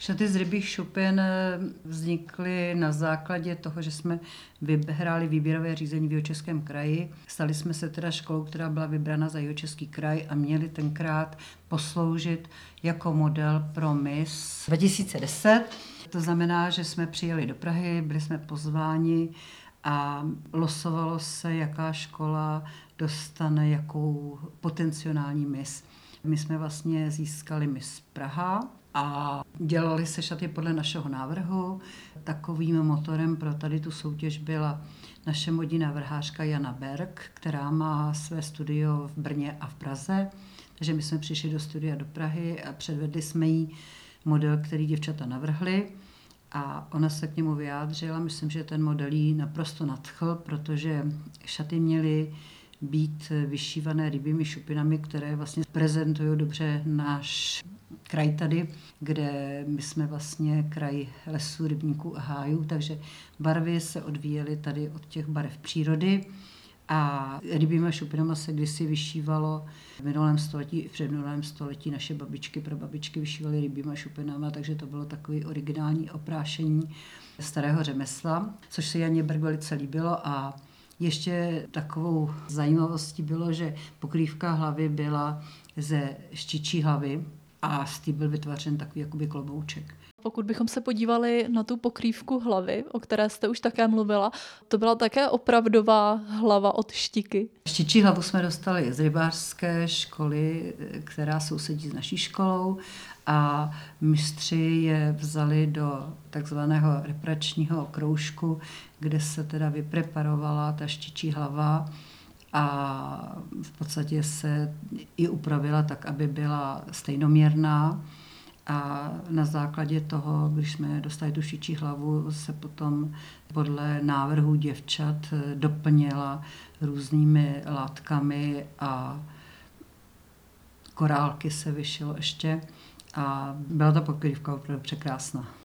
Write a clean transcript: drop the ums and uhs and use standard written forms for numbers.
Šaty z rybích šupin vznikly na základě toho, že jsme vyhráli výběrové řízení v Jihočeském kraji. Stali jsme se teda školou, která byla vybrána za Jihočeský kraj a měli tenkrát posloužit jako model pro Miss 2010. To znamená, že jsme přijeli do Prahy, byli jsme pozváni a losovalo se, jaká škola dostane jakou potenciální Miss. My jsme vlastně získali Miss Praha a dělali se šaty podle našeho návrhu. Takovým motorem pro tady tu soutěž byla naše modní návrhářka Jana Berg, která má své studio v Brně a v Praze. Takže my jsme přišli do studia do Prahy a předvedli jsme jí model, který děvčata navrhly. A ona se k němu vyjádřila. Myslím, že ten model jí naprosto nadchl, protože šaty měly být vyšívané rybími šupinami, které vlastně prezentují dobře náš kraj tady, kde my jsme vlastně kraj lesů, rybníků a hájů, takže barvy se odvíjely tady od těch barev přírody a rybíma šupinama se kdysi vyšívalo v minulém století i v předminulém století. Naše babičky, prababičky vyšívaly rybíma šupinama, takže to bylo takový originální oprášení starého řemesla, což se Janě Berg velice líbilo. A ještě takovou zajímavostí bylo, že pokrývka hlavy byla ze štičí hlavy a z té byl vytvořen takový jakoby klobouček. Pokud bychom se podívali na tu pokrývku hlavy, o které jste už také mluvila, to byla také opravdová hlava od štiky. Štičí hlavu jsme dostali z rybářské školy, která sousedí s naší školou, a mistři je vzali do takzvaného reparačního kroužku, kde se teda vypreparovala ta štičí hlava a v podstatě se i upravila tak, aby byla stejnoměrná. A na základě toho, když jsme dostali tu štičí hlavu, se potom podle návrhů děvčat doplnila různými látkami a korálky se vyšilo ještě. A byla ta pokrývka opravdu překrásná.